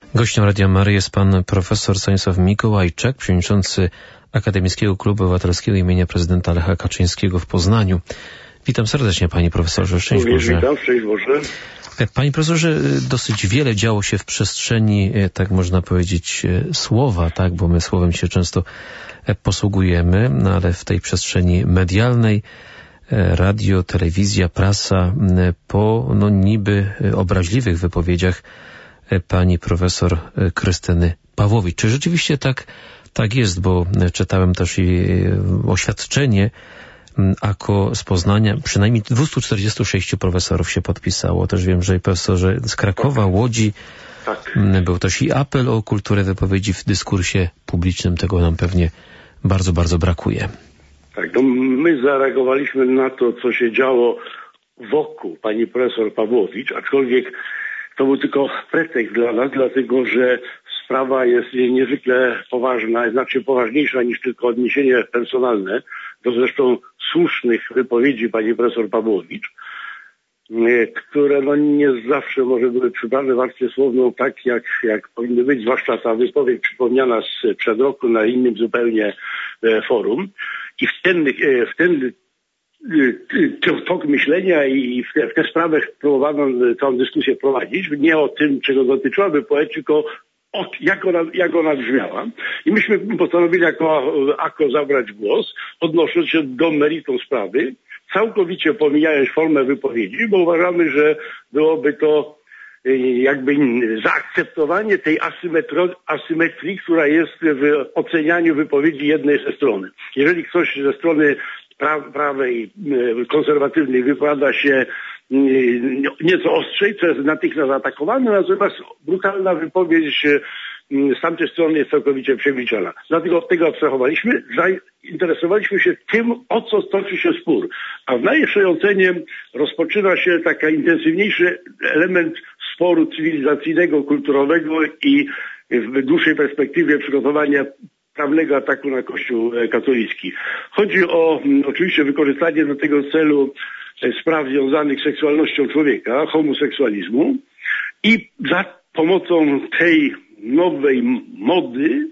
Gościem Radia Maryja jest pan profesor Stanisław Mikołajczak, przewodniczący Akademickiego Klubu Obywatelskiego imienia prezydenta Lecha Kaczyńskiego w Poznaniu. Witam serdecznie, panie profesorze. Szczęść Boże. Witam, szczęść Boże. Panie profesorze, dosyć wiele działo się w przestrzeni, tak można powiedzieć, słowa, tak, bo my słowem się często posługujemy, no ale w tej przestrzeni medialnej, radio, telewizja, prasa, po niby obraźliwych wypowiedziach pani profesor Krystyny Pawłowicz. Czy rzeczywiście tak jest, bo czytałem też i oświadczenie AKO z Poznania, przynajmniej 246 profesorów się podpisało. Też wiem, że i profesorzy z Krakowa, Łodzi. Tak. Był też i apel o kulturę wypowiedzi w dyskursie publicznym. Tego nam pewnie bardzo, bardzo brakuje. Tak, my zareagowaliśmy na to, co się działo wokół pani profesor Pawłowicz, aczkolwiek to był tylko pretekst dla nas, dlatego że sprawa jest niezwykle poważna, znacznie poważniejsza niż tylko odniesienie personalne do zresztą słusznych wypowiedzi pani profesor Pawłowicz, które nie zawsze może były przybrane w warstwie słowną tak, jak powinny być, zwłaszcza ta wypowiedź przypomniana sprzed roku na innym zupełnie forum. I w ten tok myślena i w tę sprawę próbowano całą dyskusję prowadzić, nie o tym, czego dotyczyła wypowiedź, tylko jak ona brzmiała. I myśmy postanowili jako AKO zabrać głos, odnosząc się do meritum sprawy, całkowicie pomijając formę wypowiedzi, bo uważamy, że byłoby to jakby zaakceptowanie tej asymetrii, która jest w ocenianiu wypowiedzi jednej ze strony. Jeżeli ktoś ze strony prawej, konserwatywnej wypowiada się nieco ostrzej, co jest natychmiast atakowane, natomiast brutalna wypowiedź z tamtej strony jest całkowicie przemilczana. Dlatego od tego abstrahowaliśmy, zainteresowaliśmy się tym, o co toczy się spór. A w naszej ocenie rozpoczyna się taki intensywniejszy element sporu cywilizacyjnego, kulturowego i w dłuższej perspektywie przygotowania prawnego ataku na Kościół katolicki. Chodzi o oczywiście wykorzystanie do tego celu spraw związanych z seksualnością człowieka, homoseksualizmu i za pomocą tej nowej mody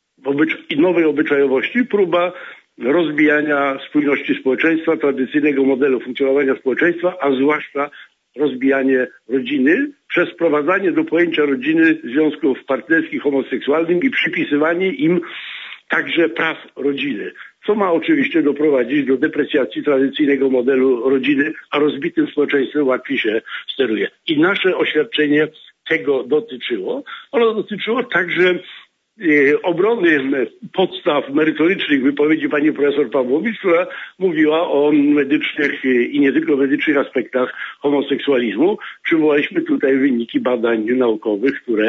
i nowej obyczajowości próba rozbijania spójności społeczeństwa, tradycyjnego modelu funkcjonowania społeczeństwa, a zwłaszcza rozbijanie rodziny przez wprowadzanie do pojęcia rodziny związków partnerskich homoseksualnych i przypisywanie im także praw rodziny, co ma oczywiście doprowadzić do deprecjacji tradycyjnego modelu rodziny, a rozbitym społeczeństwem łatwiej się steruje. I nasze oświadczenie tego dotyczyło. Ono dotyczyło także obrony podstaw merytorycznych wypowiedzi pani profesor Pawłowicz, która mówiła o medycznych i nie tylko medycznych aspektach homoseksualizmu. Przywołaliśmy tutaj wyniki badań naukowych, które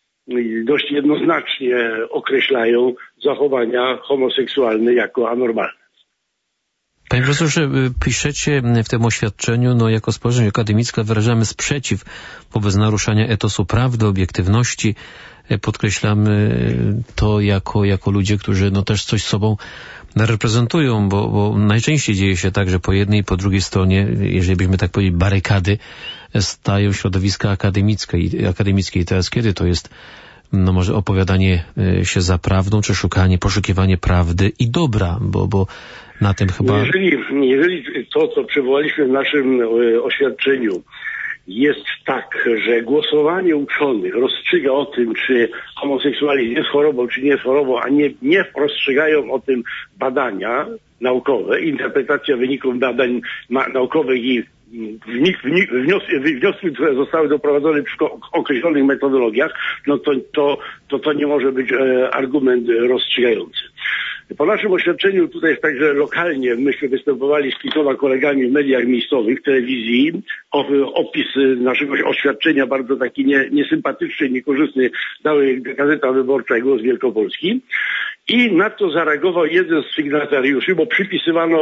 dość jednoznacznie określają zachowania homoseksualne jako anormalne. Panie profesorze, piszecie w tym oświadczeniu, jako społeczność akademicka wyrażamy sprzeciw wobec naruszania etosu prawdy, obiektywności. Podkreślamy to jako ludzie, którzy też coś sobą reprezentują, bo najczęściej dzieje się tak, że po jednej i po drugiej stronie, jeżeli byśmy tak powiedzieli, barykady, stają środowiska akademickie. I teraz kiedy to jest może opowiadanie się za prawdą, czy poszukiwanie prawdy i dobra, bo na tym chyba... Jeżeli to, co przywołaliśmy w naszym oświadczeniu, jest tak, że głosowanie uczonych rozstrzyga o tym, czy homoseksualizm jest chorobą, czy nie jest chorobą, a nie rozstrzygają o tym badania naukowe, interpretacja wyników badań naukowych i wnioski, które zostały doprowadzone przy określonych metodologiach, to nie może być argument rozstrzygający. Po naszym oświadczeniu tutaj jest tak, że lokalnie myśmy występowali z kilkoma kolegami w mediach miejscowych, telewizji. Opis naszego oświadczenia bardzo taki niesympatyczny, niekorzystny dały Gazeta Wyborcza i Głos Wielkopolski. I na to zareagował jeden z sygnatariuszy, bo przypisywano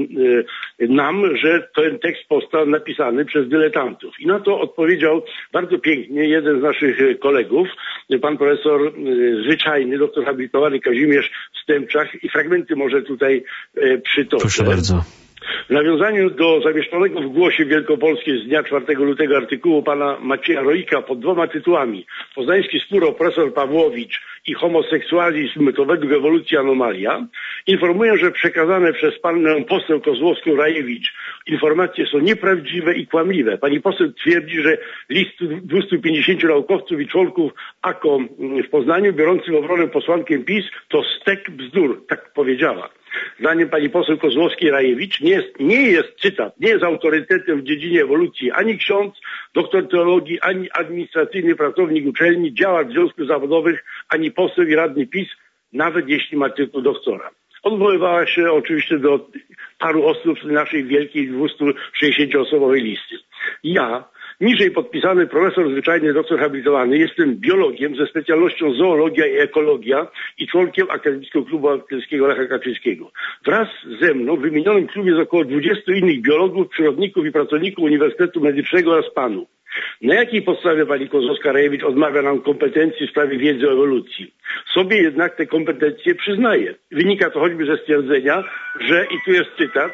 nam, że ten tekst został napisany przez dyletantów. I na to odpowiedział bardzo pięknie jeden z naszych kolegów, pan profesor zwyczajny, doktor habilitowany Kazimierz Stępczak, i fragmenty może tutaj przytoczę. Proszę bardzo. W nawiązaniu do zamieszczonego w Głosie Wielkopolskiej z dnia 4 lutego artykułu pana Macieja Roika pod 2 tytułami Poznański spór o profesor Pawłowicz i homoseksualizm to według ewolucji anomalia, informuję, że przekazane przez pannę poseł Kozłowską-Rajewicz informacje są nieprawdziwe i kłamliwe. Pani poseł twierdzi, że list 250 naukowców i członków AKO w Poznaniu biorących obronę posłankę PiS to stek bzdur, tak powiedziała. Zdaniem pani poseł Kozłowskiej-Rajewicz nie jest, cytat, nie jest autorytetem w dziedzinie ewolucji ani ksiądz, doktor teologii, ani administracyjny pracownik uczelni, działacz związków zawodowych, ani poseł i radny PiS, nawet jeśli ma tytuł doktora. Odwoływała się oczywiście do paru osób z naszej wielkiej 260-osobowej listy. Ja, niżej podpisany profesor zwyczajny doktor habilitowany, jestem biologiem ze specjalnością zoologia i ekologia i członkiem Akademickiego Klubu Autorskiego Lecha Kaczyńskiego. Wraz ze mną w wymienionym klubie jest około 20 innych biologów, przyrodników i pracowników Uniwersytetu Medycznego oraz panów. Na jakiej podstawie pani Kozłowska-Rajewicz odmawia nam kompetencji w sprawie wiedzy o ewolucji? Sobie jednak te kompetencje przyznaje. Wynika to choćby ze stwierdzenia, że, i tu jest cytat,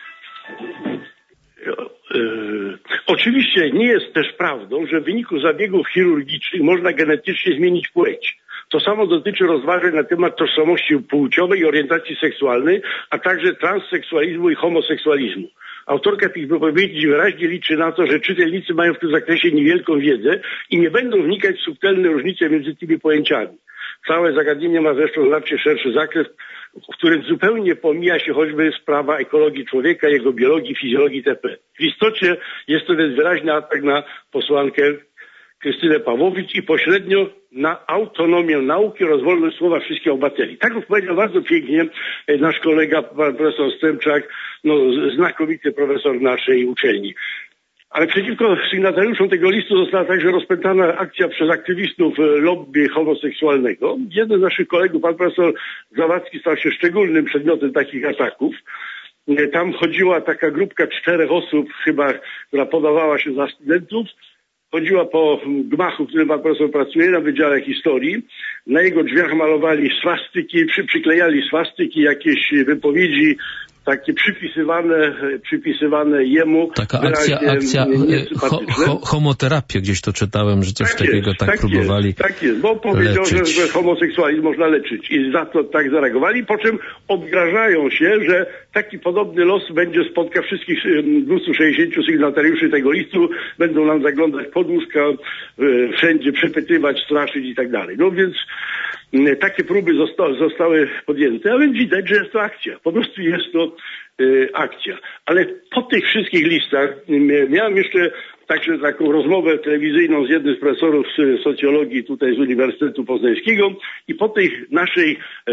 oczywiście nie jest też prawdą, że w wyniku zabiegów chirurgicznych można genetycznie zmienić płeć. To samo dotyczy rozważań na temat tożsamości płciowej i orientacji seksualnej, a także transseksualizmu i homoseksualizmu. Autorka tych wypowiedzi wyraźnie liczy na to, że czytelnicy mają w tym zakresie niewielką wiedzę i nie będą wnikać w subtelne różnice między tymi pojęciami. Całe zagadnienie ma zresztą znacznie szerszy zakres, w którym zupełnie pomija się choćby sprawa ekologii człowieka, jego biologii, fizjologii itp. W istocie jest to więc wyraźny atak na posłankę Krystynę Pawłowicz i pośrednio na autonomię nauki oraz wolność słowa wszystkich obywateli. Tak jak powiedział bardzo pięknie nasz kolega, pan profesor Stępczak, znakomity profesor naszej uczelni. Ale przeciwko sygnatariuszom tego listu została także rozpętana akcja przez aktywistów lobby homoseksualnego. Jeden z naszych kolegów, pan profesor Zawadzki, stał się szczególnym przedmiotem takich ataków. Tam chodziła taka grupka 4 osób chyba, która podawała się za studentów. Chodziła po gmachu, w którym pan profesor pracuje, na Wydziale Historii. Na jego drzwiach malowali swastyki, przyklejali swastyki, jakieś wypowiedzi takie przypisywane jemu. Taka akcja homoterapię, gdzieś to czytałem, że coś takiego próbowali. Tak jest, bo powiedział, że homoseksualizm można leczyć i za to tak zareagowali, po czym odgrażają się, że taki podobny los będzie spotkał wszystkich 260 sygnatariuszy tego listu, będą nam zaglądać pod łóżka, wszędzie przepytywać, straszyć i tak dalej. No więc takie próby zostały podjęte, a więc widać, że jest to akcja. Po prostu jest to akcja. Ale po tych wszystkich listach miałem jeszcze także taką rozmowę telewizyjną z jednym z profesorów socjologii tutaj z Uniwersytetu Poznańskiego i po tej naszej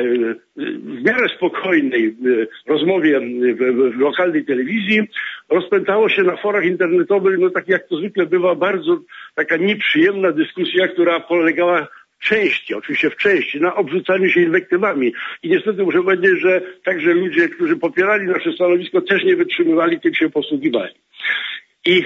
w miarę spokojnej rozmowie w lokalnej telewizji rozpętało się na forach internetowych, no tak jak to zwykle bywa, bardzo taka nieprzyjemna dyskusja, która polegała oczywiście w części, na obrzucaniu się inwektywami. I niestety muszę powiedzieć, że także ludzie, którzy popierali nasze stanowisko, też nie wytrzymywali, tym się posługiwali. I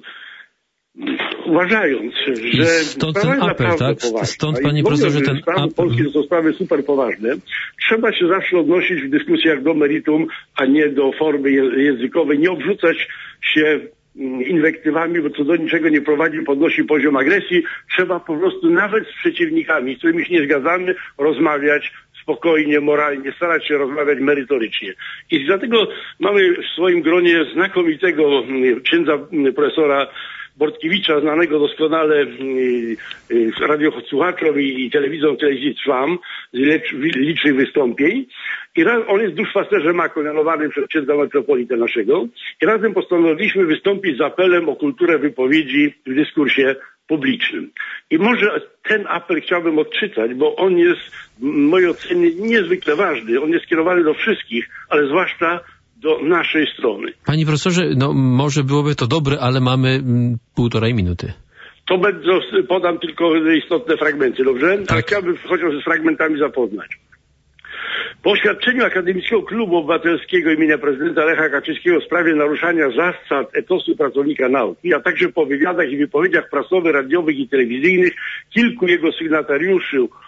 uważając, że stąd ten apel, tak? Stąd, panie profesorze, ten apel. Polskie to są sprawy super poważne. Trzeba się zawsze odnosić w dyskusjach do meritum, a nie do formy językowej. Nie obrzucać się inwektywami, bo to do niczego nie prowadzi, podnosi poziom agresji. Trzeba po prostu nawet z przeciwnikami, z którymi się nie zgadzamy, rozmawiać spokojnie, moralnie, starać się rozmawiać merytorycznie. I dlatego mamy w swoim gronie znakomitego księdza profesora Bortkiewicza, znanego doskonale radiosłuchaczom i telewizji Trwam z licznych wystąpień. I on jest duszpasterzem Mako, mianowanym przez księdza metropolitę naszego. I razem postanowiliśmy wystąpić z apelem o kulturę wypowiedzi w dyskursie publicznym. I może ten apel chciałbym odczytać, bo on jest w mojej ocenie niezwykle ważny. On jest skierowany do wszystkich, ale zwłaszcza do naszej strony. Panie profesorze, no może byłoby to dobre, ale mamy 1,5 minuty. To podam tylko istotne fragmenty, dobrze? Tak. Ale chciałbym chociaż z fragmentami zapoznać. Po oświadczeniu Akademickiego Klubu Obywatelskiego imienia prezydenta Lecha Kaczyńskiego w sprawie naruszania zasad etosu pracownika nauki, a także po wywiadach i wypowiedziach prasowych, radiowych i telewizyjnych kilku jego sygnatariuszy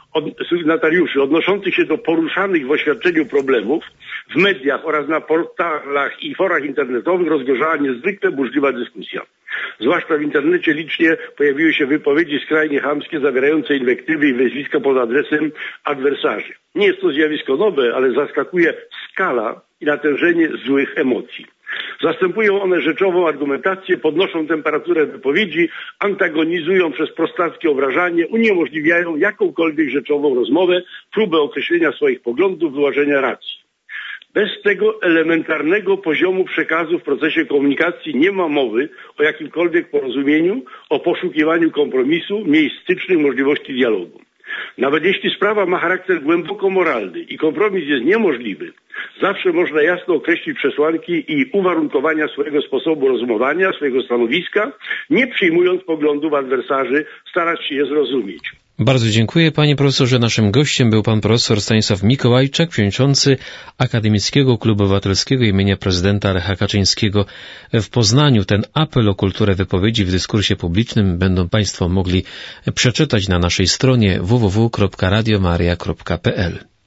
sygnatariuszy odnoszących się do poruszanych w oświadczeniu problemów w mediach oraz na portalach i forach internetowych rozgorzała niezwykle burzliwa dyskusja. Zwłaszcza w internecie licznie pojawiły się wypowiedzi skrajnie chamskie, zawierające inwektywy i wyzwiska pod adresem adwersarzy. Nie jest to zjawisko nowe, ale zaskakuje skala i natężenie złych emocji. Zastępują one rzeczową argumentację, podnoszą temperaturę wypowiedzi, antagonizują przez prostackie obrażanie, uniemożliwiają jakąkolwiek rzeczową rozmowę, próbę określenia swoich poglądów, wyłażenia racji. Bez tego elementarnego poziomu przekazu w procesie komunikacji nie ma mowy o jakimkolwiek porozumieniu, o poszukiwaniu kompromisu, miejsc stycznych, możliwości dialogu. Nawet jeśli sprawa ma charakter głęboko moralny i kompromis jest niemożliwy, zawsze można jasno określić przesłanki i uwarunkowania swojego sposobu rozumowania, swojego stanowiska, nie przyjmując poglądów adwersarzy, starać się je zrozumieć. Bardzo dziękuję, panie profesorze. Naszym gościem był pan profesor Stanisław Mikołajczak, przewodniczący Akademickiego Klubu Obywatelskiego imienia prezydenta Lecha Kaczyńskiego w Poznaniu. Ten apel o kulturę wypowiedzi w dyskursie publicznym będą państwo mogli przeczytać na naszej stronie www.radiomaria.pl.